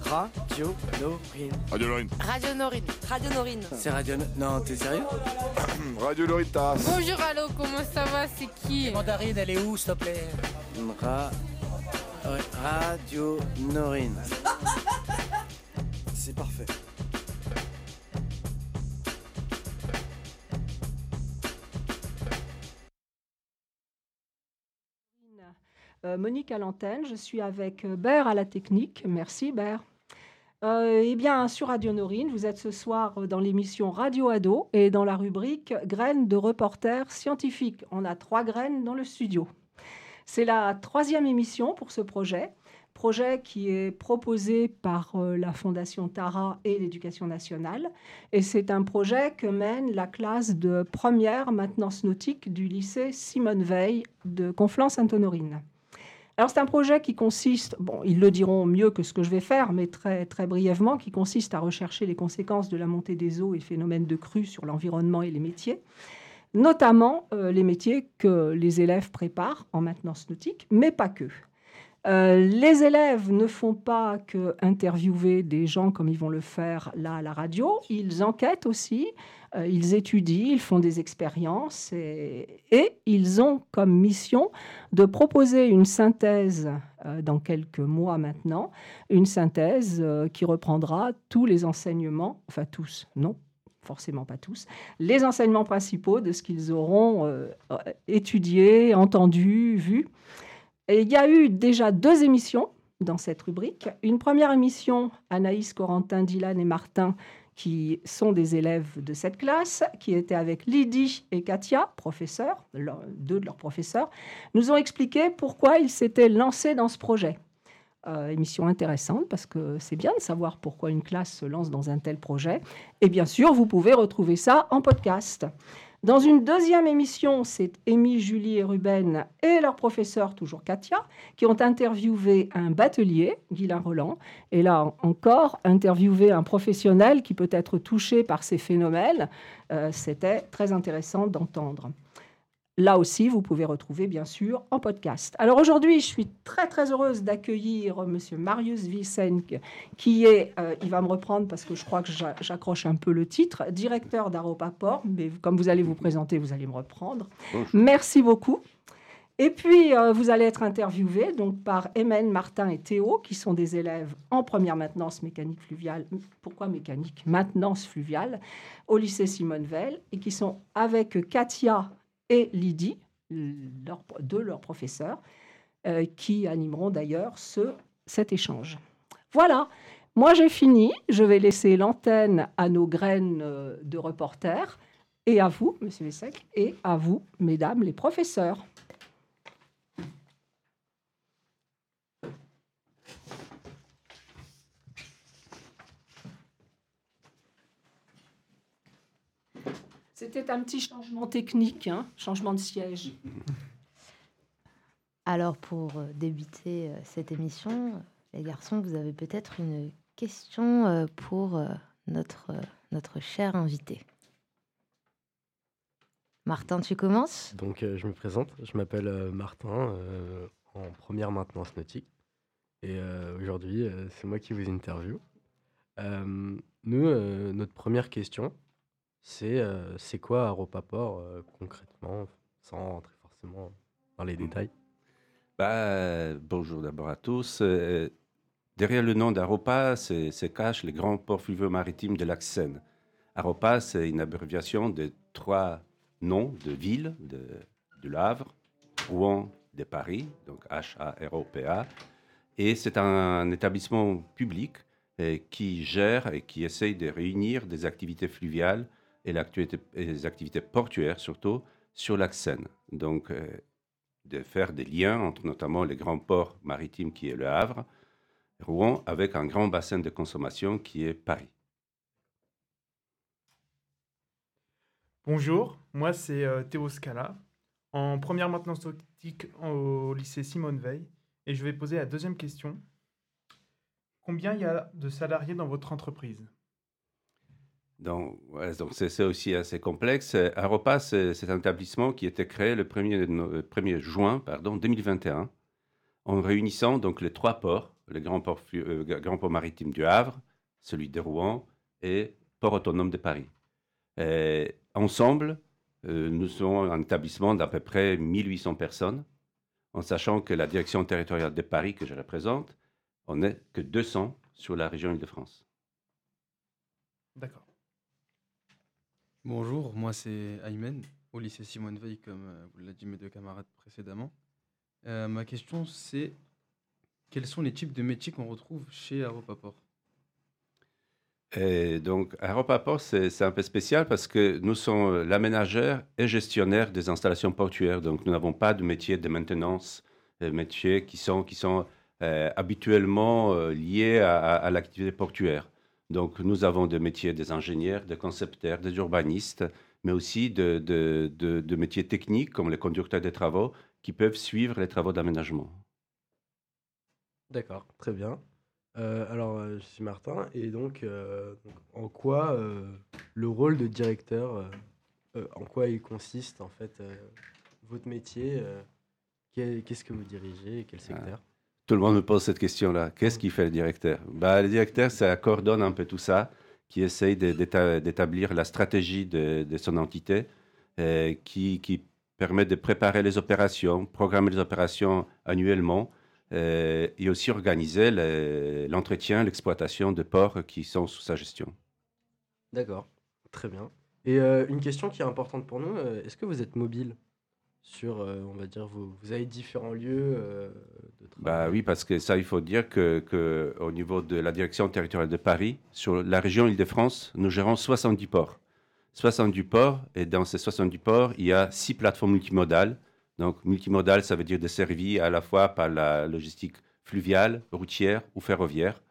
Radio Norine. Radio Lorine. Radio Norine. Radio Norine. C'est Radio... Non, t'es sérieux? Radio Loritas. Bonjour, allô, comment ça va? C'est qui? Mandarine, elle est où, s'il te plaît? Radio Norine. C'est parfait. Monique à l'antenne, je suis avec Bert à la technique. Merci Bert. Eh bien, sur Radio Norine, vous êtes ce soir dans l'émission Radio Ado et dans la rubrique Graines de reporters scientifiques. On a 3 graines dans le studio. C'est la 3e émission pour ce projet qui est proposé par la Fondation Tara et l'Éducation nationale. Et c'est un projet que mène la classe de première maintenance nautique du lycée Simone Veil de Conflans-Sainte-Honorine. Alors, c'est un projet qui consiste, ils le diront mieux que ce que je vais faire, mais très, très brièvement, qui consiste à rechercher les conséquences de la montée des eaux et phénomènes de crue sur l'environnement et les métiers, notamment les métiers que les élèves préparent en maintenance nautique, mais pas que. Les élèves ne font pas que interviewer des gens comme ils vont le faire là à la radio. Ils enquêtent aussi, ils étudient, ils font des expériences et ils ont comme mission de proposer une synthèse dans quelques mois maintenant, une synthèse qui reprendra tous les enseignements, enfin tous, non, forcément pas tous, les enseignements principaux de ce qu'ils auront étudié, entendu, vu. Et il y a eu déjà 2 émissions dans cette rubrique. Une première émission, Anaïs, Corentin, Dylan et Martin, qui sont des élèves de cette classe, qui étaient avec Lydie et Katia, professeurs, 2 de leurs professeurs, nous ont expliqué pourquoi ils s'étaient lancés dans ce projet. Émission intéressante parce que c'est bien de savoir pourquoi une classe se lance dans un tel projet. Et bien sûr, vous pouvez retrouver ça en podcast. Dans une 2e émission, c'est Amy, Julie et Ruben et leur professeur, toujours Katia, qui ont interviewé un batelier, Guylain Roland, et là encore, interviewé un professionnel qui peut être touché par ces phénomènes. C'était très intéressant d'entendre. Là aussi, vous pouvez retrouver, bien sûr, en podcast. Alors aujourd'hui, je suis très, très heureuse d'accueillir monsieur Marius Vicenc, qui est, il va me reprendre parce que je crois que j'accroche un peu le titre, directeur d'Aropaport, mais comme vous allez vous présenter, vous allez me reprendre. Bonjour. Merci beaucoup. Et puis, vous allez être interviewé donc, par Emène, Martin et Théo, qui sont des élèves en première maintenance mécanique fluviale. Pourquoi mécanique? Maintenance fluviale, au lycée Simone Veil, et qui sont avec Katia et Lydie, 2 de leurs professeurs, qui animeront d'ailleurs cet échange. Voilà, moi j'ai fini. Je vais laisser l'antenne à nos graines de reporters, et à vous, monsieur Vicenc, et à vous, mesdames les professeurs. C'était un petit changement technique, changement de siège. Alors, pour débuter cette émission, les garçons, vous avez peut-être une question pour notre cher invité. Martin, tu commences ? Donc, je me présente. Je m'appelle Martin, en première maintenance nautique. Et aujourd'hui, c'est moi qui vous interviewe. Notre première question... C'est quoi Aropaport concrètement, sans rentrer forcément dans les détails? Bonjour d'abord à tous. Derrière le nom d'Aropa se cachent les grands ports fluviaux maritimes de l'axe Seine. Aropa, c'est une abréviation de 3 noms de villes, du Havre, Rouen, de Paris, donc H-A-R-O-P-A. Et c'est un établissement public qui gère et qui essaye de réunir des activités fluviales et les activités portuaires surtout sur l'axe Seine. Donc, de faire des liens entre notamment les grands ports maritimes qui est le Havre, Rouen, avec un grand bassin de consommation qui est Paris. Bonjour, moi c'est Théo Scala, en première maintenance nautique au lycée Simone Veil, et je vais poser la 2e question. Combien il y a de salariés dans votre entreprise ? Donc c'est aussi assez complexe. Aropa, c'est un établissement qui a été créé le 1er juin 2021 en réunissant donc les 3 ports, le grand port maritime du Havre, celui de Rouen et port autonome de Paris. Et ensemble, nous sommes un établissement d'à peu près 1800 personnes, en sachant que la direction territoriale de Paris, que je représente, on n'est que 200 sur la région Île-de-France. D'accord. Bonjour, moi c'est Aymen, au lycée Simone Veil, comme vous l'a dit mes 2 camarades précédemment. Ma question c'est, quels sont les types de métiers qu'on retrouve chez Aropaport? Et donc, Aropaport, c'est un peu spécial parce que nous sommes l'aménageur et gestionnaire des installations portuaires. Donc, nous n'avons pas de métier de maintenance, métiers qui sont habituellement liés à l'activité portuaire. Donc, nous avons des métiers des ingénieurs, des concepteurs, des urbanistes, mais aussi de métiers techniques comme les conducteurs des travaux qui peuvent suivre les travaux d'aménagement. D'accord, très bien. Je suis Martin, et donc en quoi le rôle de directeur, en quoi il consiste en fait votre métier, qu'est-ce que vous dirigez et quel secteur? Tout le monde me pose cette question-là. Qu'est-ce qui fait le directeur? Le directeur, ça coordonne un peu tout ça, qui essaye d'établir la stratégie de son entité, qui permet de préparer les opérations, programmer les opérations annuellement, et aussi organiser l'entretien, l'exploitation de ports qui sont sous sa gestion. D'accord, très bien. Et une question qui est importante pour nous, est-ce que vous êtes mobile sur, on va dire, vous avez différents lieux de travail? Oui, parce que ça, il faut dire qu'au niveau de la direction territoriale de Paris, sur la région Île-de-France, nous gérons 70 ports. 70 ports, et dans ces 70 ports, il y a 6 plateformes multimodales. Donc, multimodal, ça veut dire desservi à la fois par la logistique fluviale, routière ou ferroviaire.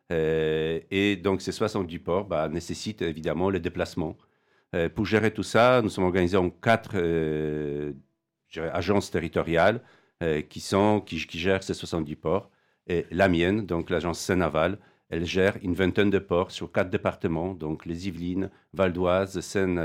Et donc, ces 70 ports nécessitent évidemment les déplacements. Pour gérer tout ça, nous sommes organisés en 4 agences territoriales qui gèrent ces 70 ports. Et la mienne, donc l'agence Seine-Aval, elle gère une vingtaine de ports sur 4 départements, donc les Yvelines, Val d'Oise,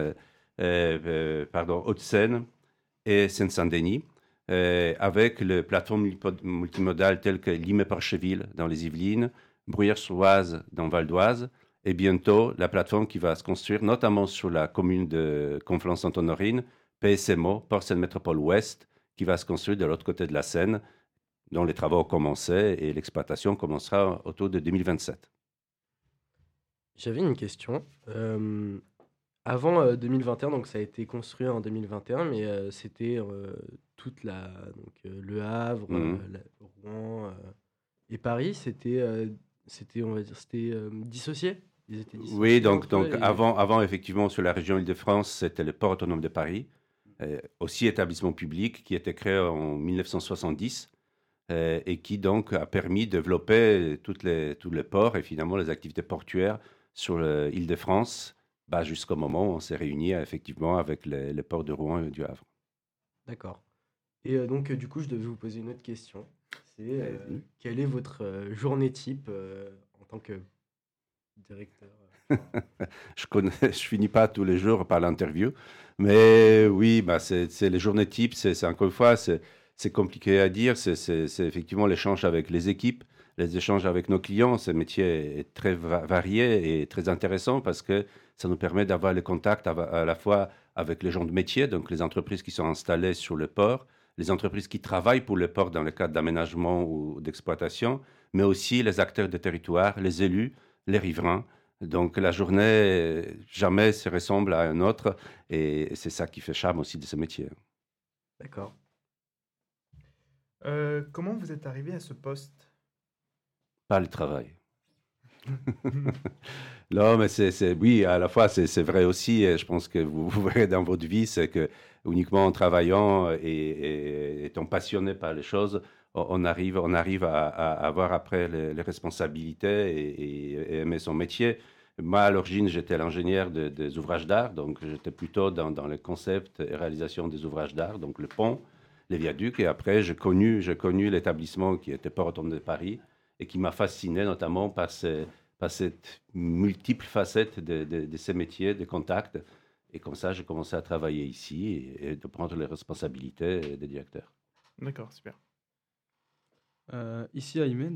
Hauts-de-Seine et Seine-Saint-Denis, avec les plateformes multimodales telles que Limay-Parcheville dans les Yvelines, Bruyères-sur-Oise dans Val d'Oise, et bientôt la plateforme qui va se construire notamment sur la commune de Conflans-Sainte-Honorine, PSMO, Port Seine Métropole Ouest, qui va se construire de l'autre côté de la Seine, dont les travaux ont commencé et l'exploitation commencera autour de 2027. J'avais une question. Avant 2021, donc ça a été construit en 2021, mais c'était le Havre, Rouen et Paris, c'était dissocié. Ils étaient dissociés. Oui, donc avant, effectivement, sur la région Île-de-France, c'était le port autonome de Paris, aussi établissement public qui a été créé en 1970 et qui donc a permis de développer tous les ports et finalement les activités portuaires sur l'Île-de-France. Jusqu'au moment où on s'est réunis effectivement avec les ports de Rouen et du Havre. D'accord. Et donc, du coup, je devais vous poser une autre question. C'est quelle est votre journée type en tant que directeur? Je finis pas tous les jours par l'interview, mais oui, c'est les journées types. C'est encore une fois, c'est compliqué à dire. C'est effectivement l'échange avec les équipes, les échanges avec nos clients. Ce métier est très varié et très intéressant parce que ça nous permet d'avoir les contacts à la fois avec les gens de métier, donc les entreprises qui sont installées sur le port, les entreprises qui travaillent pour le port dans le cadre d'aménagement ou d'exploitation, mais aussi les acteurs de territoire, les élus, les riverains. Donc la journée, jamais se ressemble à un autre, et c'est ça qui fait charme aussi de ce métier. D'accord. Comment vous êtes arrivé à ce poste? Par le travail. Non, mais oui, à la fois, c'est vrai aussi. Et je pense que vous verrez dans votre vie, c'est que uniquement en travaillant et étant passionné par les choses, on arrive à avoir après les responsabilités et aimer son métier. Moi, à l'origine, j'étais l'ingénieur des ouvrages d'art, donc j'étais plutôt dans le concept et réalisation des ouvrages d'art, donc le pont, les viaducs. Et après, j'ai connu l'établissement qui était Port Autonome de Paris et qui m'a fasciné notamment par cette multiple facette de ces métiers, des contacts. Et comme ça, j'ai commencé à travailler ici et de prendre les responsabilités des directeurs. D'accord, super. Ici à Imen,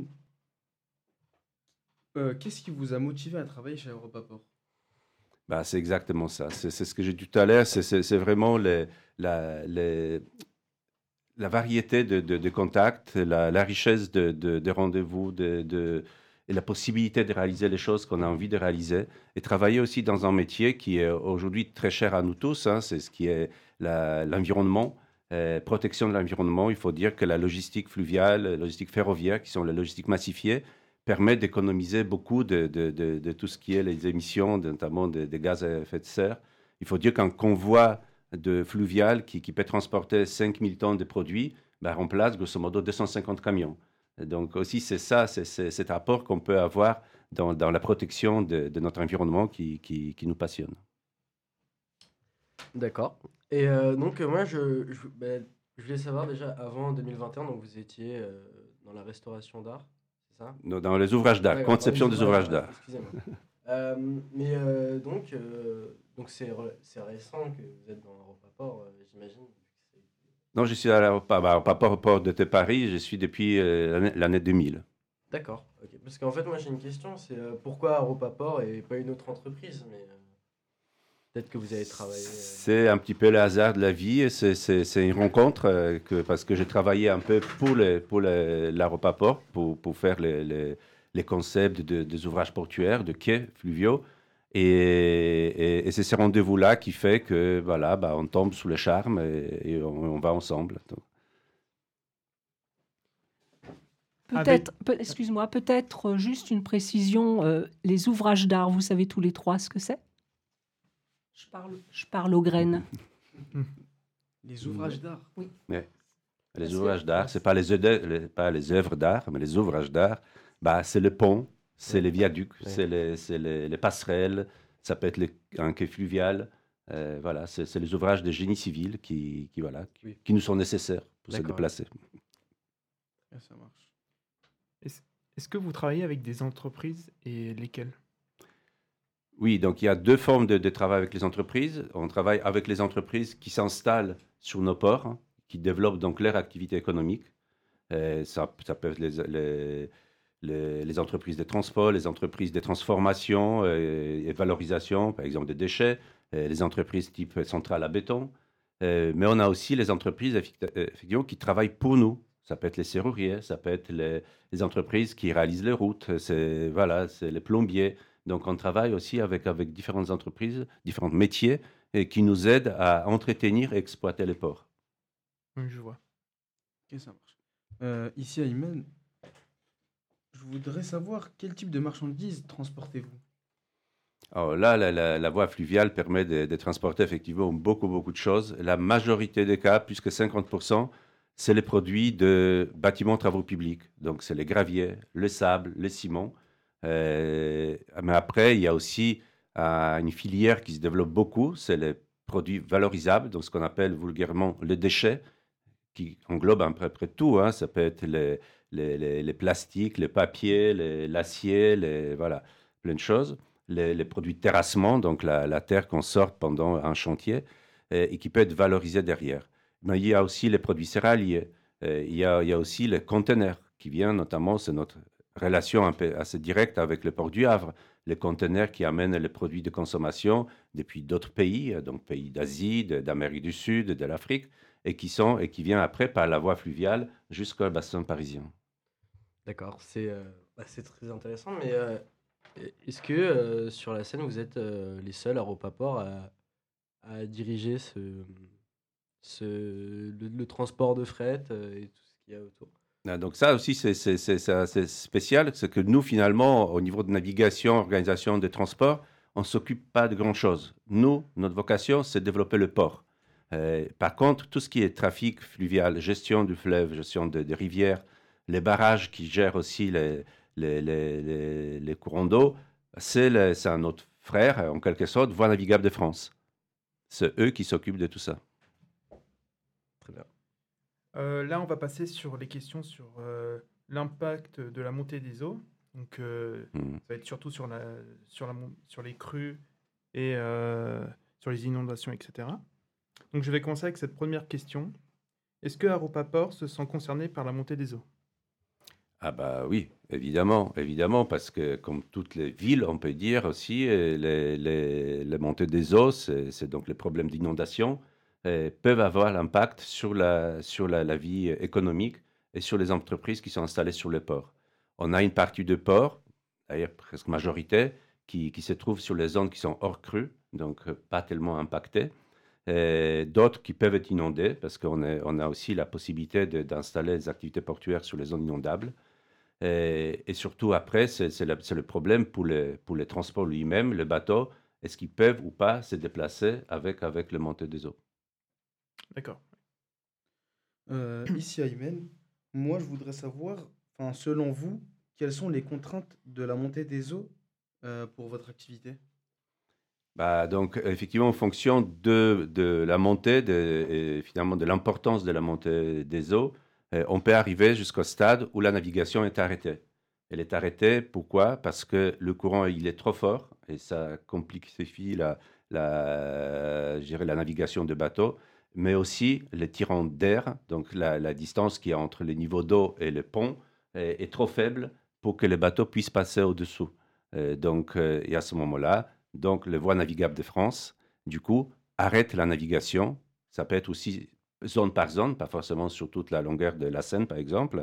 qu'est-ce qui vous a motivé à travailler chez Europaport? Bah, c'est exactement ça. C'est ce que j'ai dit tout à l'heure. C'est vraiment la variété de contacts, la richesse de rendez-vous, et la possibilité de réaliser les choses qu'on a envie de réaliser. Et travailler aussi dans un métier qui est aujourd'hui très cher à nous tous, hein, c'est ce qui est l'environnement, protection de l'environnement. Il faut dire que la logistique fluviale, la logistique ferroviaire, qui sont les logistiques massifiées, permet d'économiser beaucoup de tout ce qui est les émissions, notamment des gaz à effet de serre. Il faut dire qu'un convoi de fluvial qui peut transporter 5000 tonnes de produits remplace grosso modo 250 camions. Et donc aussi, c'est ça, c'est cet apport qu'on peut avoir dans la protection de notre environnement qui nous passionne. D'accord. Et donc, moi, je voulais savoir déjà, avant 2021, donc vous étiez dans la restauration d'art, c'est ça? Dans les ouvrages d'art, D'accord, conception des ouvrages d'art. Excusez-moi. Donc c'est récent que vous êtes dans Europaport, j'imagine. Non, je suis à l'aéroport de Paris, je suis depuis l'année 2000. D'accord. Ok. Parce qu'en fait, moi, j'ai une question, c'est pourquoi Europaport et pas une autre entreprise, mais peut-être que vous avez travaillé... C'est un petit peu le hasard de la vie, et c'est une rencontre, parce que j'ai travaillé un peu pour l'aéroport, pour faire les concepts des ouvrages portuaires, de quais fluviaux. Et c'est ce rendez-vous-là qui fait que voilà, on tombe sous le charme et on va ensemble. Donc. Excuse-moi, peut-être juste une précision. Les ouvrages d'art, vous savez tous les trois ce que c'est? Je parle aux graines. Les ouvrages d'art? Oui. Ouais. Les ouvrages d'art, ce n'est pas les œuvres d'art, mais les ouvrages d'art, c'est le pont. C'est les viaducs, c'est les passerelles, ça peut être un quai fluvial. Voilà, c'est les ouvrages de génie civil qui nous sont nécessaires pour se déplacer. Ça marche. Est-ce que vous travaillez avec des entreprises et lesquelles? Oui, donc il y a deux formes de travail avec les entreprises. On travaille avec les entreprises qui s'installent sur nos ports, hein, qui développent donc leur activité économique. Ça peut être les entreprises de transport, les entreprises de transformation et valorisation, par exemple des déchets, les entreprises type centrale à béton. Mais on a aussi les entreprises effectivement qui travaillent pour nous. Ça peut être les serruriers, ça peut être les entreprises qui réalisent les routes, c'est les plombiers. Donc on travaille aussi avec différentes entreprises, différents métiers, et qui nous aident à entretenir et exploiter les ports. Oui, je vois. Ok, ça marche. Ici à Imen, je voudrais savoir quel type de marchandises transportez-vous? Alors là, la voie fluviale permet de transporter effectivement beaucoup de choses. La majorité des cas, plus que 50%, c'est les produits de bâtiments travaux publics. Donc c'est les graviers, le sable, le ciment. Mais après, il y a aussi une filière qui se développe beaucoup, c'est les produits valorisables, donc ce qu'on appelle vulgairement le déchet, qui englobe à peu près tout, hein. Ça peut être les plastiques, les papiers, l'acier, voilà, plein de choses. Les produits de terrassement, donc la terre qu'on sort pendant un chantier, et qui peut être valorisée derrière. Mais il y a aussi les produits céréaliers, il y a aussi les conteneurs qui viennent, notamment, c'est notre relation un peu assez directe avec le port du Havre, les conteneurs qui amènent les produits de consommation depuis d'autres pays, donc pays d'Asie, d'Amérique du Sud, de l'Afrique, et qui viennent après par la voie fluviale jusqu'au bassin parisien. D'accord, c'est très intéressant, mais est-ce que sur la scène, vous êtes les seuls à Europaport à diriger le transport de fret et tout ce qu'il y a autour? Donc ça aussi, c'est spécial, c'est que nous, finalement, au niveau de navigation, organisation des transports, on ne s'occupe pas de grand-chose. Nous, notre vocation, c'est de développer le port. Par contre, tout ce qui est trafic fluvial, gestion du fleuve, gestion des rivières, les barrages qui gèrent aussi les courants d'eau, c'est un autre frère, en quelque sorte, Voies navigables de France. C'est eux qui s'occupent de tout ça. Très bien. Là, on va passer sur les questions sur l'impact de la montée des eaux. Donc, ça va être surtout sur les crues et sur les inondations, etc. Donc, je vais commencer avec cette première question. Est-ce que Europaport se sent concerné par la montée des eaux? Ah bah oui, évidemment, parce que comme toutes les villes, on peut dire aussi, les montées des eaux, c'est donc les problèmes d'inondation, peuvent avoir l'impact sur la vie économique et sur les entreprises qui sont installées sur les ports. On a une partie de ports, d'ailleurs presque majorité, qui se trouve sur les zones qui sont hors crue, donc pas tellement impactées. D'autres qui peuvent être inondées, parce on a aussi la possibilité d'installer des activités portuaires sur les zones inondables. Et surtout après, c'est le problème pour les transports lui-même, les bateaux, est-ce qu'ils peuvent ou pas se déplacer avec le montée des eaux. D'accord. Ici, Aymen, moi, je voudrais savoir, enfin, selon vous, quelles sont les contraintes de la montée des eaux pour votre activité? Bah, donc, effectivement, en fonction de la montée, et finalement de l'importance de la montée des eaux, on peut arriver jusqu'au stade où la navigation est arrêtée. Elle est arrêtée, pourquoi? Parce que le courant, il est trop fort et ça complexifie je dirais la navigation de bateaux, mais aussi les tirants d'air, donc la distance qu'il y a entre le niveau d'eau et le pont est trop faible pour que les bateaux puissent passer au-dessous. Et à ce moment-là, donc les voies navigables de France, du coup, arrêtent la navigation. Ça peut être aussi zone par zone, pas forcément sur toute la longueur de la Seine, par exemple.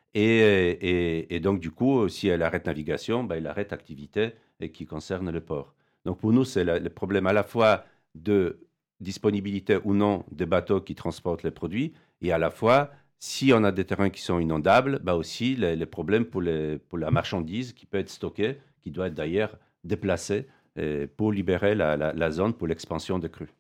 Et donc, du coup, si elle arrête navigation, ben, elle arrête activité qui concerne le port. Donc, pour nous, c'est le problème à la fois de disponibilité ou non des bateaux qui transportent les produits, et à la fois, si on a des terrains qui sont inondables, ben aussi les problèmes pour la marchandise qui peut être stockée, qui doit être d'ailleurs déplacée pour libérer la zone pour l'expansion des crues.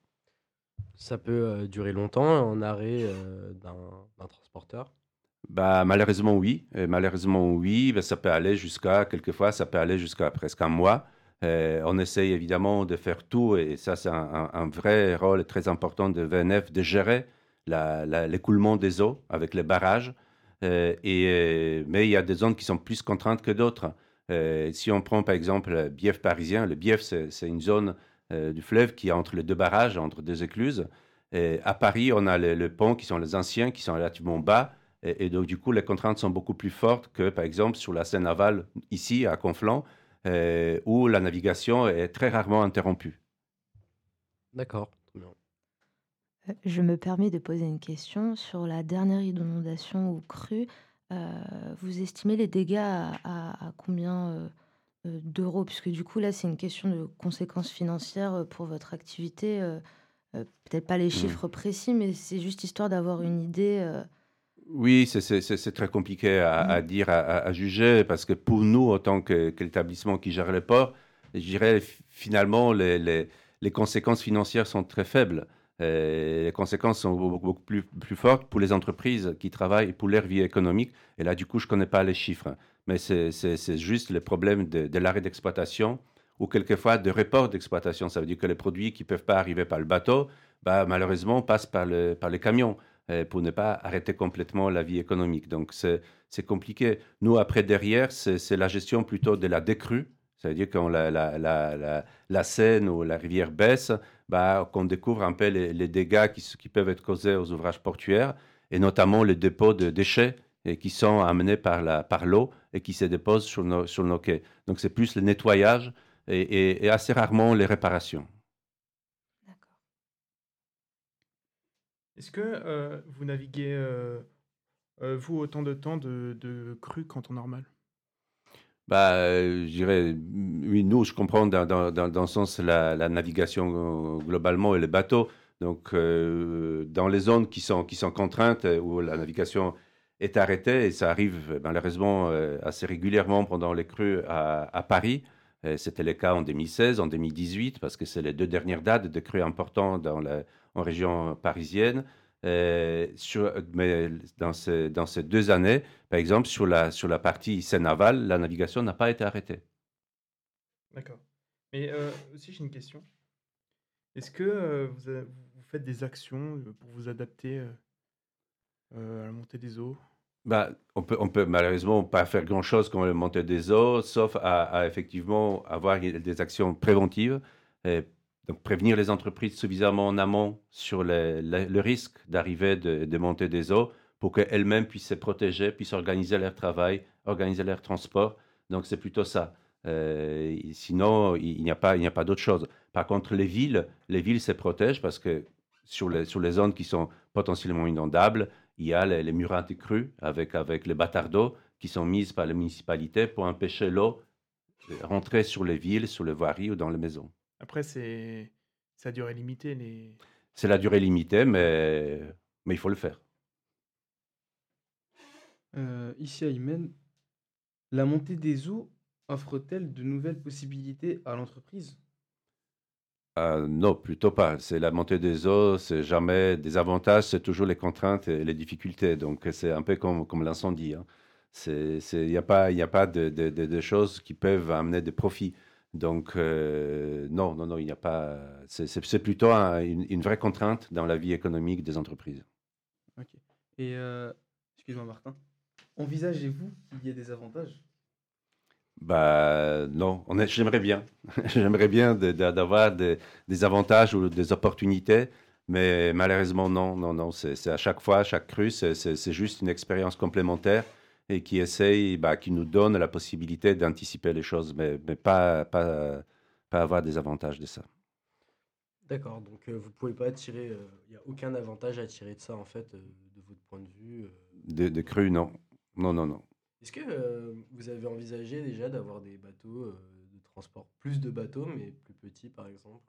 Ça peut durer longtemps en arrêt d'un transporteur? Bah, malheureusement, oui. Malheureusement, oui. Ben, quelquefois, ça peut aller jusqu'à presque un mois. On essaye évidemment de faire tout, et ça, c'est un vrai rôle très important de VNF, de gérer l'écoulement des eaux avec les barrages. Mais il y a des zones qui sont plus contraintes que d'autres. Si on prend par exemple le Bief parisien, le Bief, c'est une zone du fleuve qui est entre les deux barrages, entre deux écluses. Et à Paris, on a le pont qui sont les anciens, qui sont relativement bas. Et donc, du coup, les contraintes sont beaucoup plus fortes que, par exemple, sur la Seine aval, ici, à Conflans, où la navigation est très rarement interrompue. D'accord, très bien. Je me permets de poser une question sur la dernière inondation ou crue. Vous estimez les dégâts à combien d'euros? Puisque du coup, là, c'est une question de conséquences financières pour votre activité. Peut-être pas les chiffres précis, mais c'est juste histoire d'avoir une idée. Oui, c'est très compliqué à dire, à juger, parce que pour nous, en tant qu'établissement qui gère les ports, je dirais finalement, les conséquences financières sont très faibles. Les conséquences sont beaucoup plus fortes pour les entreprises qui travaillent pour leur vie économique. Et là, du coup, je ne connais pas les chiffres. Mais c'est juste le problème de l'arrêt d'exploitation ou quelquefois de report d'exploitation. Ça veut dire que les produits qui ne peuvent pas arriver par le bateau, bah, malheureusement, passent par les camions pour ne pas arrêter complètement la vie économique. Donc, c'est compliqué. Nous, après, derrière, c'est la gestion plutôt de la décrue. Ça veut dire quand la Seine ou la rivière baisse, bah, qu'on découvre un peu les dégâts qui peuvent être causés aux ouvrages portuaires, et notamment les dépôts de déchets qui sont amenés par l'eau et qui se déposent sur nos quais. Donc, c'est plus le nettoyage et assez rarement les réparations. D'accord. Est-ce que vous naviguez, vous, autant de temps de crue qu'en temps normal? Bah, je dirais, oui, nous, je comprends dans le sens la navigation globalement et les bateaux. Donc, dans les zones qui sont contraintes, où la navigation est arrêtée, et ça arrive malheureusement assez régulièrement pendant les crues à Paris. C'était le cas en 2016, en 2018, parce que c'est les 2 dernières dates de crues importantes en région parisienne. Mais dans ces 2 années, par exemple, sur la partie Seine-Aval, la navigation n'a pas été arrêtée. D'accord. Mais aussi, j'ai une question. Est-ce que vous faites des actions pour vous adapter à la montée des eaux? Bah, on peut malheureusement pas faire grand-chose contre la montée des eaux, sauf à effectivement avoir des actions préventives. Donc, prévenir les entreprises suffisamment en amont sur le risque d'arrivée de montée des eaux pour qu'elles-mêmes puissent se protéger, puissent organiser leur travail, organiser leur transport. Donc, c'est plutôt ça. Sinon, il n'y a pas d'autre chose. Par contre, les villes se protègent parce que sur les zones qui sont potentiellement inondables, il y a les murs anti-crues avec les bâtards d'eau qui sont mises par les municipalités pour empêcher l'eau de rentrer sur les villes, sur les voiries ou dans les maisons. Après, c'est à durée limitée. C'est la durée limitée, mais il faut le faire. Ici à Imen, la montée des eaux offre-t-elle de nouvelles possibilités à l'entreprise? Non, plutôt pas. C'est la montée des eaux, c'est jamais des avantages, c'est toujours les contraintes et les difficultés. Donc, c'est un peu comme l'incendie. Hein. Il n'y a pas de choses qui peuvent amener des profits. Donc, non, il n'y a pas. C'est plutôt une vraie contrainte dans la vie économique des entreprises. Ok. Et, excuse-moi Martin, envisagez-vous qu'il y ait des avantages? Non, j'aimerais bien. J'aimerais bien d'avoir des avantages ou des opportunités, mais malheureusement, non. C'est à chaque fois, chaque crue, c'est juste une expérience complémentaire et qui nous donne la possibilité d'anticiper les choses, mais pas avoir des avantages de ça. D'accord, donc vous ne pouvez pas tirer, il n'y a aucun avantage à tirer de ça, en fait, de votre point de vue. De crue, non. Non. Est-ce que vous avez envisagé déjà d'avoir des bateaux de transport, plus de bateaux, mais plus petits, par exemple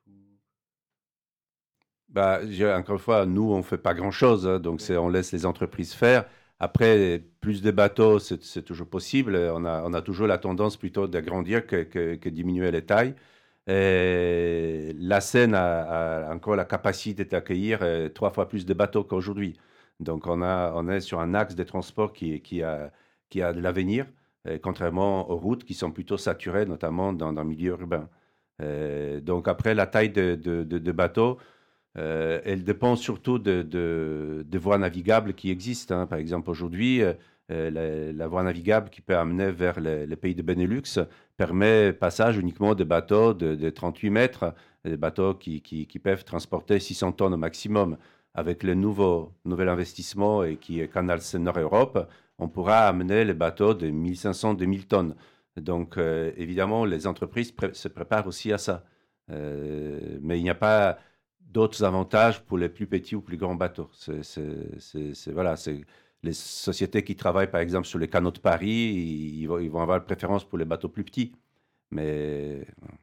Encore une fois, nous, on ne fait pas grand-chose, hein, donc on laisse les entreprises faire. Après, plus de bateaux, c'est toujours possible. On a toujours la tendance plutôt d'agrandir que diminuer les tailles. Et la Seine a encore la capacité d'accueillir 3 fois plus de bateaux qu'aujourd'hui. Donc, on est sur un axe de transport qui a de l'avenir, contrairement aux routes qui sont plutôt saturées, notamment dans le milieu urbain. Donc, après, la taille de bateaux, elle dépend surtout de voies navigables qui existent. Hein. Par exemple, aujourd'hui, la voie navigable qui peut amener vers les pays de Benelux permet passage uniquement de bateaux de 38 mètres, des bateaux qui peuvent transporter 600 tonnes au maximum. Avec le nouvel investissement et qui est Canal Seine-Nord-Europe, on pourra amener les bateaux de 1500-2000 tonnes. Donc, évidemment, les entreprises se préparent aussi à ça. Mais il n'y a pas d'autres avantages pour les plus petits ou plus grands bateaux. Voilà, les sociétés qui travaillent, par exemple, sur les canaux de Paris, ils vont avoir une préférence pour les bateaux plus petits. Mais...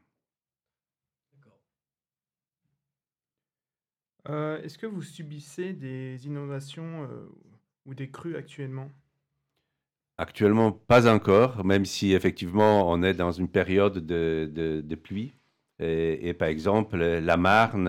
Est-ce que vous subissez des inondations ou des crues actuellement? Actuellement, pas encore, même si effectivement on est dans une période de pluie. Et par exemple, la Marne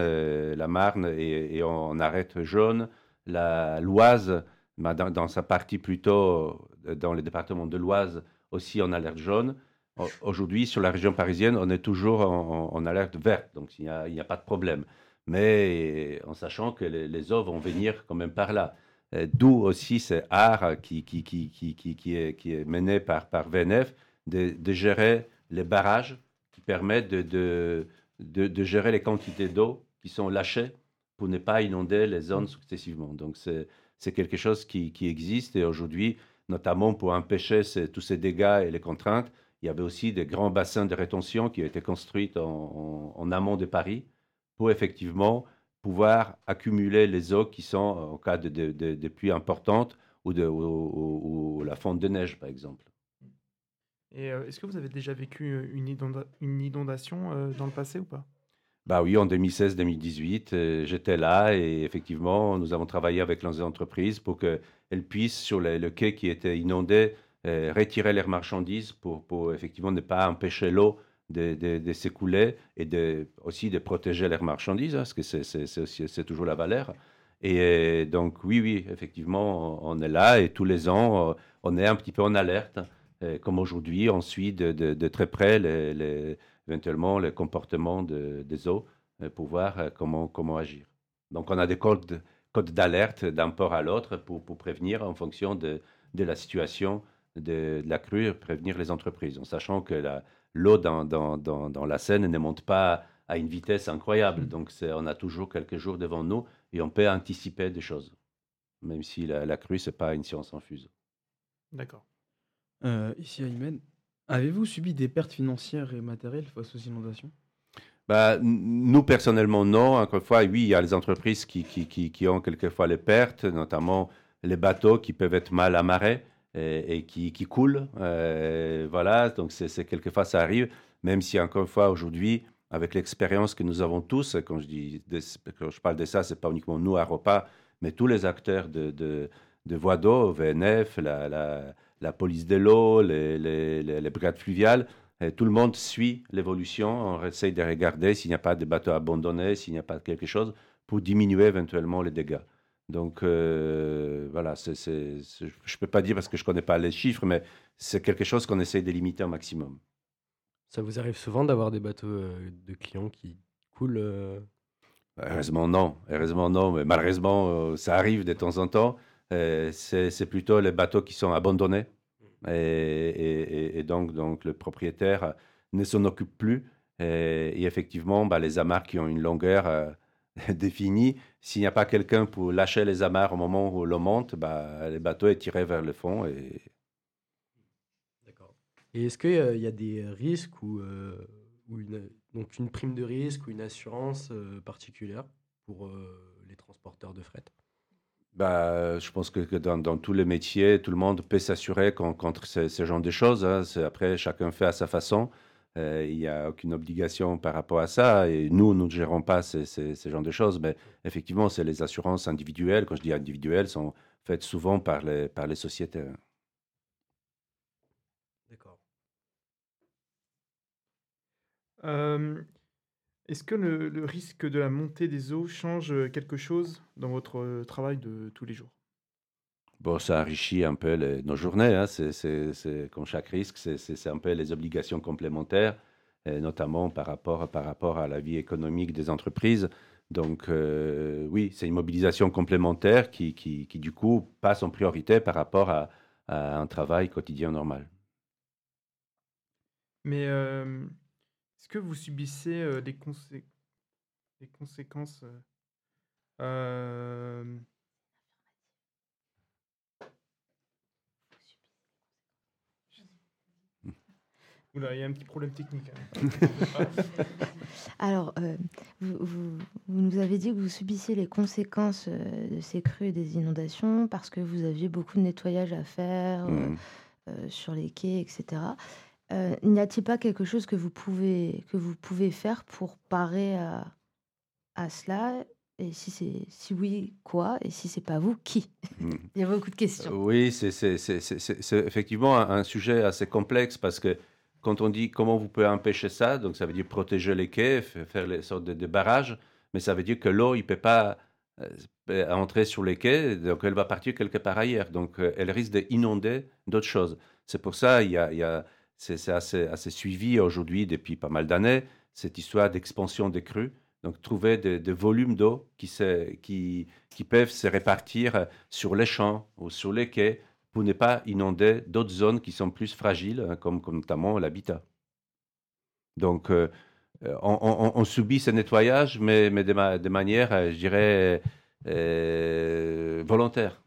est en arrêt jaune. L'Oise, dans sa partie plutôt, dans le département de l'Oise, aussi en alerte jaune. Aujourd'hui, sur la région parisienne, on est toujours en alerte verte, donc il n'y a pas de problème. Mais en sachant que les eaux vont venir quand même par là. D'où aussi ce art qui est mené par VNF de gérer les barrages qui permettent de gérer les quantités d'eau qui sont lâchées pour ne pas inonder les zones successivement. Donc c'est quelque chose qui existe et aujourd'hui, notamment pour empêcher tous ces dégâts et les contraintes, il y avait aussi des grands bassins de rétention qui ont été construits en amont de Paris pour effectivement pouvoir accumuler les eaux qui sont en cas de pluies importantes ou la fonte de neige, par exemple. Et est-ce que vous avez déjà vécu une inondation dans le passé ou pas? Oui, en 2016-2018, j'étais là et effectivement, nous avons travaillé avec les entreprises pour qu'elles puissent, sur le quai qui était inondé, retirer leurs marchandises pour effectivement ne pas empêcher l'eau de s'écouler et aussi de protéger leurs marchandises, hein, parce que c'est toujours la valeur. Et donc, oui, effectivement, on est là et tous les ans, on est un petit peu en alerte. Comme aujourd'hui, on suit de très près éventuellement les comportements des eaux pour voir comment agir. Donc, on a des codes d'alerte d'un port à l'autre pour prévenir en fonction de la situation de la crue, prévenir les entreprises, en sachant que l'eau dans la Seine ne monte pas à une vitesse incroyable. Donc, on a toujours quelques jours devant nous et on peut anticiper des choses. même si la crue, ce n'est pas une science infuse. D'accord. Ici Aymen, avez-vous subi des pertes financières et matérielles face aux inondations? Bah, nous, personnellement, non. Encore une fois, oui, il y a les entreprises qui ont quelquefois les pertes, notamment les bateaux qui peuvent être mal amarrés et qui coulent. Voilà, donc quelquefois ça arrive, même si, encore une fois, aujourd'hui, avec l'expérience que nous avons tous, quand je parle de ça, ce n'est pas uniquement nous à Europa, mais tous les acteurs de voies d'eau, VNF, la police de l'eau, les brigades fluviales. Et tout le monde suit l'évolution. On essaye de regarder s'il n'y a pas de bateaux abandonnés, s'il n'y a pas quelque chose, pour diminuer éventuellement les dégâts. Donc, voilà, je ne peux pas dire parce que je ne connais pas les chiffres, mais c'est quelque chose qu'on essaye de limiter au maximum. Ça vous arrive souvent d'avoir des bateaux de clients qui coulent Heureusement, non. Heureusement, non. Mais malheureusement, ça arrive de temps en temps. C'est plutôt les bateaux qui sont abandonnés. Et donc, le propriétaire ne s'en occupe plus. Et effectivement, les amarres qui ont une longueur définie, s'il n'y a pas quelqu'un pour lâcher les amarres au moment où l'eau monte, les bateaux est tiré vers le fond. D'accord. Et est-ce qu'il y a des risques ou donc une prime de risque ou une assurance particulière pour les transporteurs de fret? Je pense que dans tous les métiers, tout le monde peut s'assurer contre ce genre de choses. Hein. Après, chacun fait à sa façon. Il n'y a aucune obligation par rapport à ça. Et nous ne gérons pas ces genres de choses. Mais effectivement, c'est les assurances individuelles. Quand je dis individuelles, sont faites souvent par les sociétés. D'accord. Est-ce que le risque de la montée des eaux change quelque chose dans votre travail de tous les jours? Bon, ça enrichit un peu nos journées. Hein. Comme chaque risque, c'est un peu les obligations complémentaires, et notamment par rapport à la vie économique des entreprises. Donc, oui, c'est une mobilisation complémentaire qui, du coup, passe en priorité par rapport à un travail quotidien normal. Mais est-ce que vous subissez des conséquences Oula, il y a un petit problème technique. Hein. Alors, vous nous avez dit que vous subissiez les conséquences de ces crues et des inondations parce que vous aviez beaucoup de nettoyage à faire sur les quais, etc. N'y a-t-il pas quelque chose que vous pouvez faire pour parer à cela? Et si oui, quoi? Et si c'est pas vous, qui? Il y a beaucoup de questions. Oui, c'est effectivement un sujet assez complexe parce que quand on dit comment vous pouvez empêcher ça, donc ça veut dire protéger les quais, faire les sortes de barrages, mais ça veut dire que l'eau, il ne peut pas entrer sur les quais, donc elle va partir quelque part ailleurs. Donc elle risque d'inonder d'autres choses. C'est pour ça c'est assez suivi aujourd'hui depuis pas mal d'années, cette histoire d'expansion des crues. Donc trouver des volumes d'eau qui peuvent se répartir sur les champs ou sur les quais pour ne pas inonder d'autres zones qui sont plus fragiles, hein, comme notamment l'habitat. Donc, on subit ce nettoyage, mais de manière, je dirais, volontaire.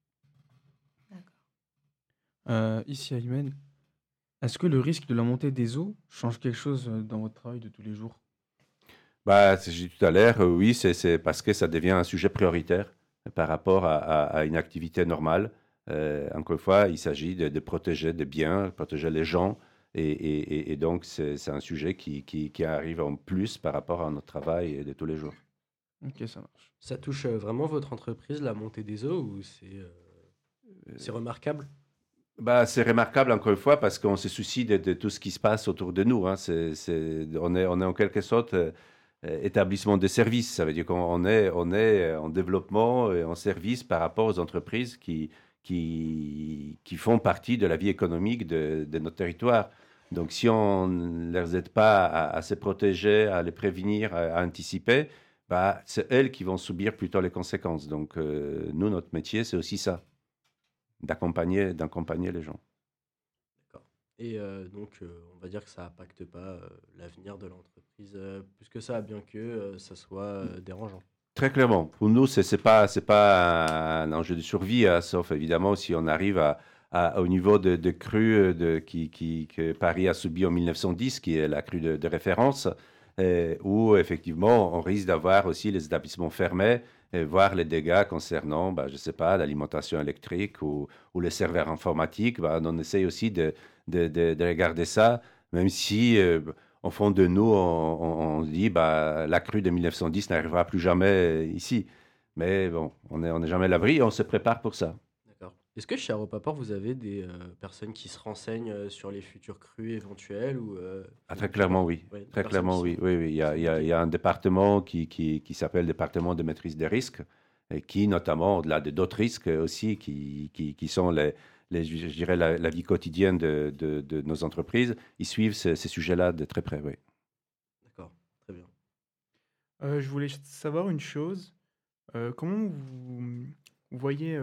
Ici Aymen, est-ce que le risque de la montée des eaux change quelque chose dans votre travail de tous les jours? J'ai dit tout à l'heure, oui, c'est parce que ça devient un sujet prioritaire par rapport à une activité normale. Encore une fois, il s'agit de protéger des biens, protéger les gens, et donc c'est un sujet qui arrive en plus par rapport à notre travail de tous les jours. Ok, ça marche. Ça touche vraiment votre entreprise, la montée des eaux, ou c'est remarquable? C'est remarquable encore une fois parce qu'on se soucie de tout ce qui se passe autour de nous. Hein. On est en quelque sorte établissement de services. Ça veut dire qu'on est en développement et en service par rapport aux entreprises qui font partie de la vie économique de notre territoire. Donc, si on ne les aide pas à se protéger, à les prévenir, à anticiper, c'est elles qui vont subir plutôt les conséquences. Donc, nous, notre métier, c'est aussi ça, d'accompagner les gens. D'accord. Et donc, on va dire que ça n'impacte pas l'avenir de l'entreprise plus que ça, bien que ça soit dérangeant. Très clairement. Pour nous, c'est pas un enjeu de survie, hein, sauf évidemment si on arrive au niveau de crue que Paris a subi en 1910, qui est la crue de référence, où effectivement on risque d'avoir aussi les établissements fermés, et voir les dégâts concernant, je ne sais pas, l'alimentation électrique ou les serveurs informatiques. On essaye aussi de regarder ça, même si au fond de nous, on dit la crue de 1910 n'arrivera plus jamais ici. Mais bon, on n'est jamais à l'abri et on se prépare pour ça. D'accord. Est-ce que chez Aropaport, vous avez des personnes qui se renseignent sur les futures crues éventuelles ou, très clairement, oui. Ouais, Très clairement, oui. Il y a un département qui s'appelle le département de maîtrise des risques et qui, notamment, au-delà d'autres risques aussi, qui sont je dirais la vie quotidienne de nos entreprises, ils suivent ces sujets-là de très près, oui. D'accord, très bien. Je voulais savoir une chose. Comment vous voyez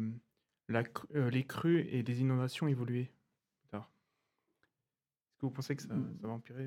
les crues et les inondations évoluer plus tard? Est-ce que vous pensez que ça va empirer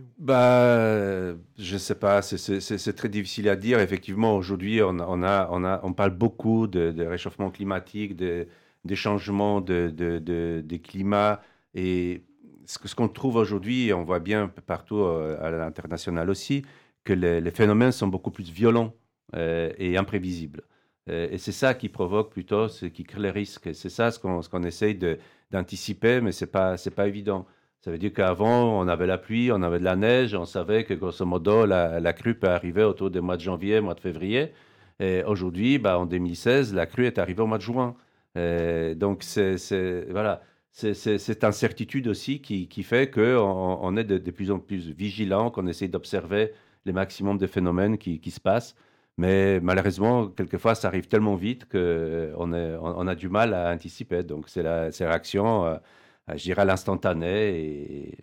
Je ne sais pas, c'est très difficile à dire. Effectivement, aujourd'hui, on parle beaucoup de réchauffement climatique, des changements des climats. Et ce qu'on trouve aujourd'hui, et on voit bien partout à l'international aussi, que les phénomènes sont beaucoup plus violents et imprévisibles. Et c'est ça qui provoque plutôt, ce qui crée les risques. Et c'est ça ce qu'on essaye d'anticiper, mais ce n'est pas évident. Ça veut dire qu'avant, on avait la pluie, on avait de la neige, on savait que grosso modo, la crue peut arriver autour des mois de janvier, mois de février. Et aujourd'hui, en 2016, la crue est arrivée au mois de juin. Donc, voilà, c'est cette incertitude aussi qui fait qu'on est de plus en plus vigilant, qu'on essaie d'observer les maximums de phénomènes qui se passent. Mais malheureusement, quelquefois, ça arrive tellement vite qu'on a du mal à anticiper. Donc, c'est la réaction, je dirais, à l'instantané.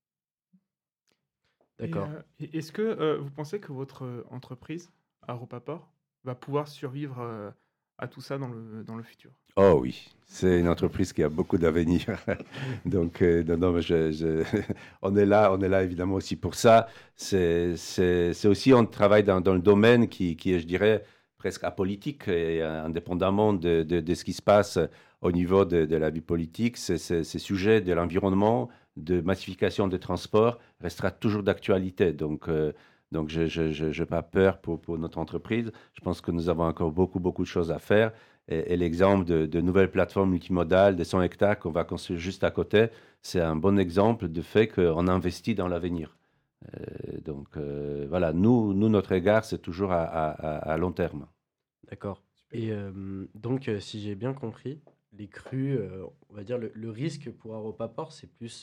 D'accord. Est-ce que vous pensez que votre entreprise, Aropaport, va pouvoir survivre à tout ça dans le futur? Oh oui, c'est une entreprise qui a beaucoup d'avenir. Donc, non, mais on est là évidemment aussi pour ça. C'est aussi, on travaille dans le domaine qui est, je dirais, presque apolitique et indépendamment de ce qui se passe au niveau de la vie politique. Ces sujets de l'environnement, de massification des transports restera toujours d'actualité. Donc, je n'ai pas peur pour notre entreprise. Je pense que nous avons encore beaucoup de choses à faire. Et l'exemple de nouvelles plateformes multimodales de 100 hectares qu'on va construire juste à côté, c'est un bon exemple de fait qu'on investit dans l'avenir. Voilà, nous, notre égard, c'est toujours à long terme. D'accord. Et donc, si j'ai bien compris, les crues, on va dire le risque pour Aropaport, c'est plus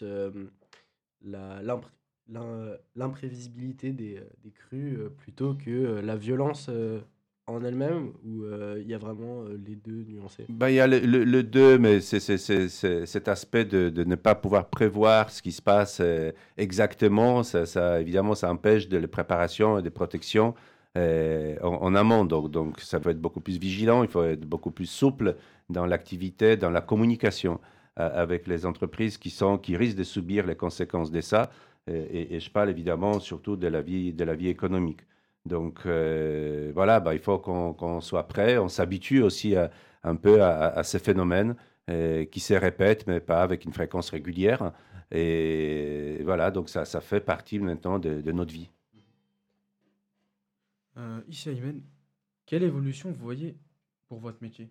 l'imprévisibilité des crues plutôt que la violence en elle-même, où il y a vraiment les deux nuancés? Il y a le deux, mais c'est cet aspect de ne pas pouvoir prévoir ce qui se passe exactement. Évidemment, ça empêche de la préparation et des protections en amont. Donc, ça faut être beaucoup plus vigilant, il faut être beaucoup plus souple dans l'activité, dans la communication avec les entreprises qui risquent de subir les conséquences de ça. Et je parle évidemment surtout de la vie économique. Donc, voilà, il faut qu'on soit prêt. On s'habitue aussi un peu à ces phénomènes qui se répètent, mais pas avec une fréquence régulière. Et voilà, donc ça fait partie maintenant de notre vie. Ici, Aymen, quelle évolution vous voyez pour votre métier?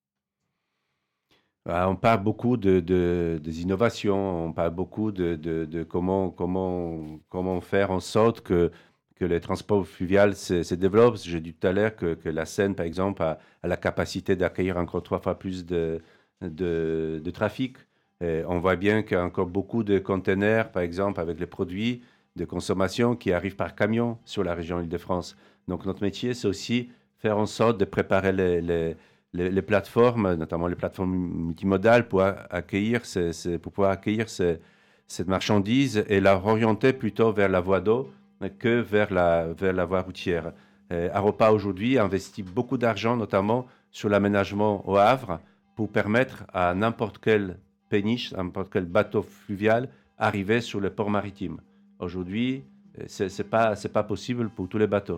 On parle beaucoup des innovations, on parle beaucoup de comment faire en sorte que les transports fluviaux se développent. J'ai dit tout à l'heure que la Seine, par exemple, a la capacité d'accueillir encore 3 fois plus de trafic. Et on voit bien qu'il y a encore beaucoup de containers, par exemple, avec les produits de consommation qui arrivent par camion sur la région Île-de-France. Donc, notre métier, c'est aussi faire en sorte de préparer les plateformes, notamment les plateformes multimodales, pour pouvoir accueillir cette marchandise et la orienter plutôt vers la voie d'eau que vers la voie routière. Aropa, aujourd'hui, investit beaucoup d'argent, notamment sur l'aménagement au Havre, pour permettre à n'importe quelle péniche, n'importe quel bateau fluvial, arriver sur le port maritime. Aujourd'hui, ce n'est pas possible pour tous les bateaux.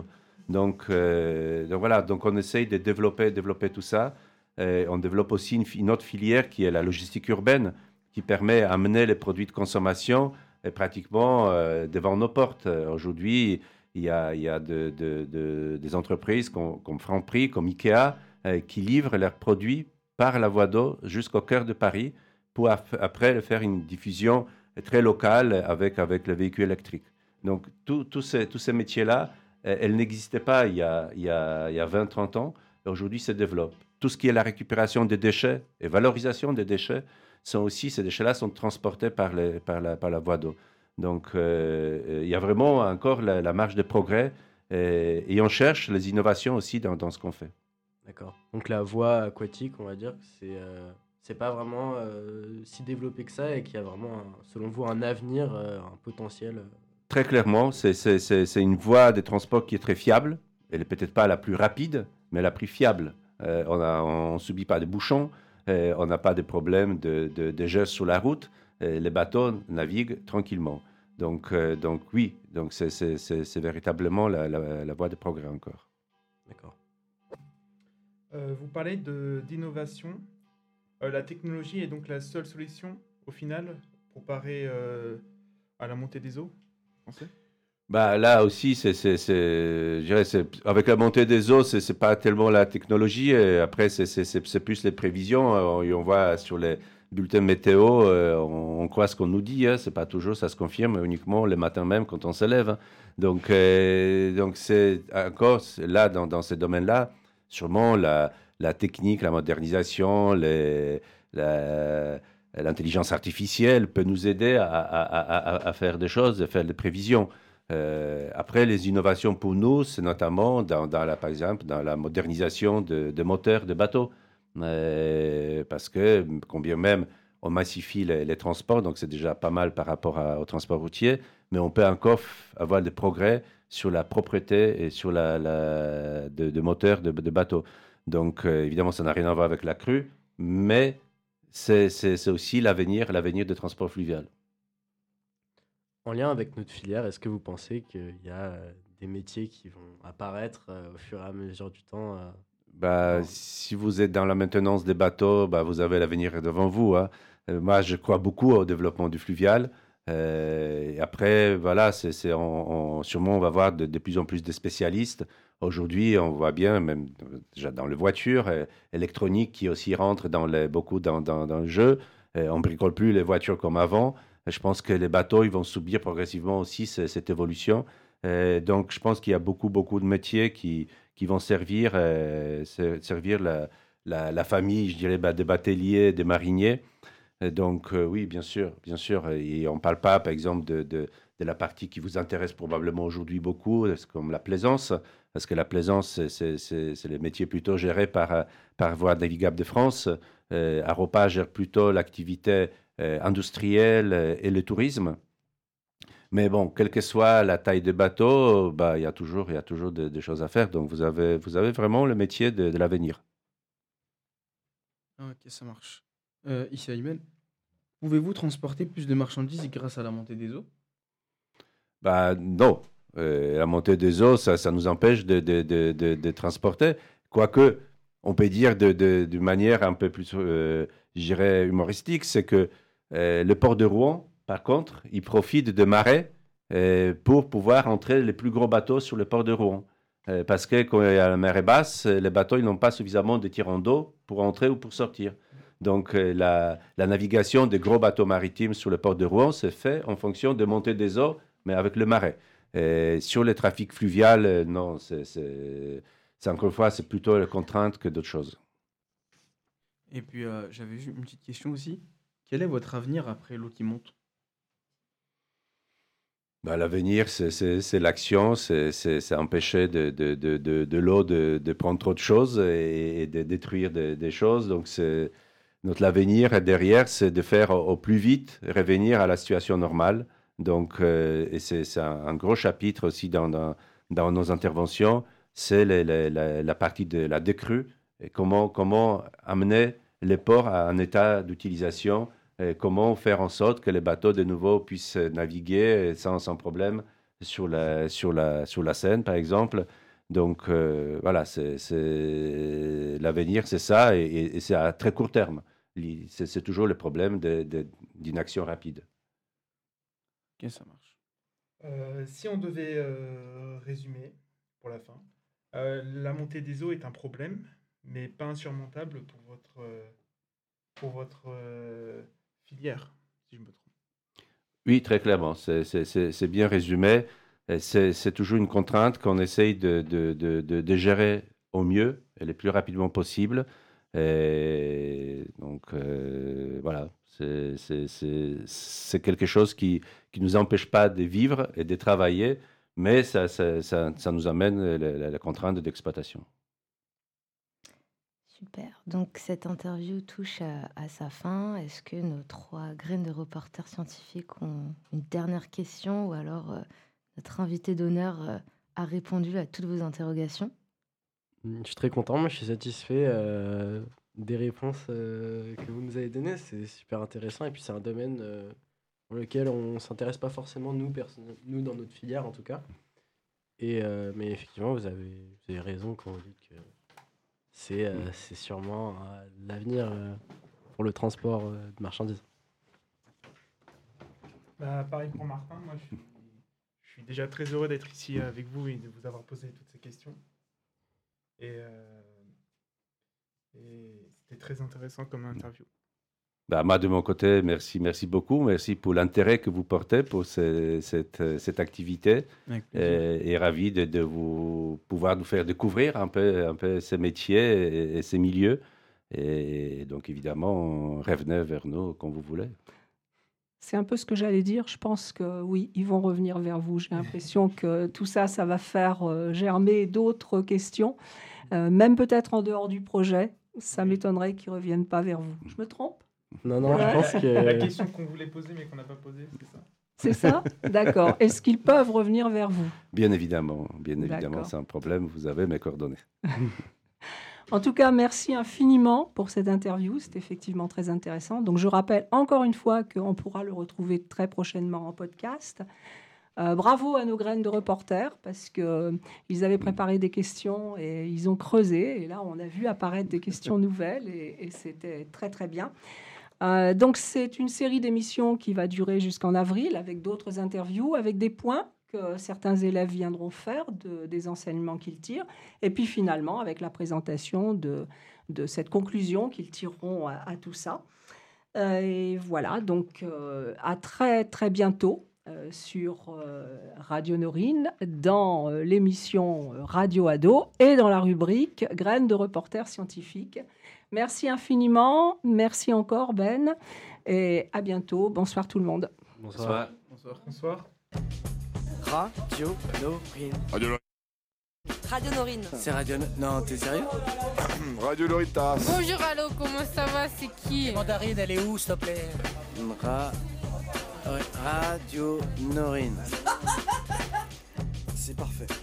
Donc voilà, donc on essaye de développer tout ça. On développe aussi une autre filière qui est la logistique urbaine, qui permet d'amener les produits de consommation pratiquement devant nos portes. Aujourd'hui, il y a des entreprises comme Franprix, comme Ikea, qui livrent leurs produits par la voie d'eau jusqu'au cœur de Paris pour après faire une diffusion très locale avec le véhicule électrique. Donc, tous ces métiers-là, elles n'existaient pas il y a 20-30 ans. Aujourd'hui, se développent. Tout ce qui est la récupération des déchets et valorisation des déchets, ces déchets-là sont transportés par la voie d'eau. Donc, il y a vraiment encore la marge de progrès et on cherche les innovations aussi dans ce qu'on fait. D'accord. Donc la voie aquatique, on va dire que c'est pas vraiment si développé que ça et qu'il y a vraiment, selon vous, un avenir, un potentiel. Très clairement, c'est une voie de transport qui est très fiable. Elle n'est peut-être pas la plus rapide, mais la plus fiable. On ne subit pas de bouchons, on n'a pas de problème de gestes sur la route. Les bateaux naviguent tranquillement. Donc oui, c'est véritablement la voie de progrès encore. D'accord. Vous parlez d'innovation. La technologie est donc la seule solution, au final, pour parer à la montée des eaux, pensez ? Bah, là aussi, je dirais, avec la montée des eaux, c'est pas tellement la technologie. Après, c'est plus les prévisions. On voit sur les bulletins météo, on croit ce qu'on nous dit. Hein, c'est pas toujours, ça se confirme uniquement le matin même quand on se lève. Hein. Donc c'est encore là, dans ces domaines-là, sûrement la technique, la modernisation, l'intelligence artificielle peut nous aider à faire des choses, à faire des prévisions. Après, les innovations pour nous, c'est notamment, par exemple, dans la modernisation de moteurs de bateaux. Parce que, combien même on massifie les transports, donc c'est déjà pas mal par rapport au transport routier, mais on peut encore avoir des progrès sur la propreté et sur de moteurs de bateaux. Donc, évidemment, ça n'a rien à voir avec la crue, mais c'est aussi l'avenir de transport fluvial. En lien avec notre filière, est-ce que vous pensez qu'il y a des métiers qui vont apparaître au fur et à mesure du temps Si vous êtes dans la maintenance des bateaux, vous avez l'avenir devant vous. Hein. Moi, je crois beaucoup au développement du fluvial. Et après, voilà, sûrement, on va voir de plus en plus de spécialistes. Aujourd'hui, on voit bien, même déjà dans les voitures électroniques qui aussi rentrent beaucoup dans le jeu. On ne bricole plus les voitures comme avant. Je pense que les bateaux, ils vont subir progressivement aussi cette évolution. Donc, je pense qu'il y a beaucoup de métiers qui vont servir la famille, je dirais, des bateliers, des mariniers. Donc, oui, bien sûr. Et on ne parle pas, par exemple, de la partie qui vous intéresse probablement aujourd'hui beaucoup, comme la plaisance, parce que la plaisance, c'est les métiers plutôt gérés par Voies navigables de France. Aropa gère plutôt l'activité industrielle et le tourisme. Mais bon, quelle que soit la taille des bateaux, il y a toujours des choses à faire. Donc, vous avez vraiment le métier de l'avenir. Ok, ça marche. Ici, Aymen, pouvez-vous transporter plus de marchandises grâce à la montée des eaux ? Non. La montée des eaux, ça nous empêche de transporter. Quoique, on peut dire d'une manière un peu plus, je dirais, humoristique, c'est que le port de Rouen, par contre, il profite de marées pour pouvoir entrer les plus gros bateaux sur le port de Rouen. Parce que quand il y a la marée basse, les bateaux ils n'ont pas suffisamment de tirants d'eau pour entrer ou pour sortir. Donc, la navigation des gros bateaux maritimes sur le port de Rouen se fait en fonction de montée des eaux, mais avec le marais. Sur le trafic fluvial, non, c'est encore une fois, c'est plutôt la contrainte que d'autres choses. Et puis, j'avais une petite question aussi. Quel est votre avenir après l'eau qui monte ? L'avenir, c'est l'action, c'est empêcher de l'eau de prendre trop de choses et de détruire des choses. Donc, l'avenir derrière, c'est de faire au plus vite revenir à la situation normale. Donc, et c'est un gros chapitre aussi dans nos interventions, c'est la partie de la décrue et comment amener les ports à un état d'utilisation. Et comment faire en sorte que les bateaux de nouveau puissent naviguer sans problème sur la Seine, par exemple. Donc voilà, l'avenir, c'est ça, et c'est à très court terme. C'est toujours le problème d'une action rapide. Ok, ça marche. Si on devait résumer pour la fin, la montée des eaux est un problème, mais pas insurmontable pour votre filière, si je me trompe. Oui, très clairement, c'est bien résumé. C'est toujours une contrainte qu'on essaye de gérer au mieux et le plus rapidement possible. Et donc, voilà, c'est quelque chose qui ne nous empêche pas de vivre et de travailler, mais ça nous amène la contrainte d'exploitation. Super. Donc, cette interview touche à sa fin. Est-ce que nos 3 graines de reporters scientifiques ont une dernière question ou alors notre invité d'honneur a répondu à toutes vos interrogations? Je suis très content, moi je suis satisfait des réponses que vous nous avez données. C'est super intéressant et puis c'est un domaine dans lequel on ne s'intéresse pas forcément, nous dans notre filière en tout cas. Mais effectivement, vous avez raison quand vous dites que c'est sûrement l'avenir pour le transport de marchandises. Pareil pour Martin, moi je suis déjà très heureux d'être ici avec vous et de vous avoir posé toutes ces questions. Et c'était très intéressant comme interview. Moi, de mon côté, merci beaucoup. Merci pour l'intérêt que vous portez pour cette activité. Et ravi de pouvoir nous faire découvrir un peu ces métiers et ces milieux. Et donc, évidemment, revenez vers nous quand vous voulez. C'est un peu ce que j'allais dire. Je pense que oui, ils vont revenir vers vous. J'ai l'impression que tout ça, ça va faire germer d'autres questions, même peut-être en dehors du projet. Ça m'étonnerait qu'ils ne reviennent pas vers vous. Je me trompe ? Non, je pense que... La question qu'on voulait poser mais qu'on n'a pas posée, c'est ça. C'est ça ? D'accord. Est-ce qu'ils peuvent revenir vers vous ? Bien évidemment, c'est un problème. Vous avez mes coordonnées. En tout cas, merci infiniment pour cette interview. C'est effectivement très intéressant. Donc, je rappelle encore une fois qu'on pourra le retrouver très prochainement en podcast. Bravo à nos graines de reporters parce qu'ils avaient préparé des questions et ils ont creusé. Et là, on a vu apparaître des questions nouvelles et c'était très, très bien. Donc, c'est une série d'émissions qui va durer jusqu'en avril avec d'autres interviews, avec des points que certains élèves viendront faire des enseignements qu'ils tirent. Et puis, finalement, avec la présentation de cette conclusion qu'ils tireront à tout ça. Et voilà, donc à très, très bientôt sur Radio Norine, dans l'émission Radio Ado et dans la rubrique Graines de reporters scientifiques. Merci infiniment. Merci encore, Ben. Et à bientôt. Bonsoir tout le monde. Bonsoir. Bonsoir. Radio Norine. Radio Norine. C'est Radio... Non, t'es sérieux? Radio Loritas. Bonjour, allô, comment ça va? C'est qui? Mandarine, elle est où, s'il te plaît? Radio Norine. C'est parfait.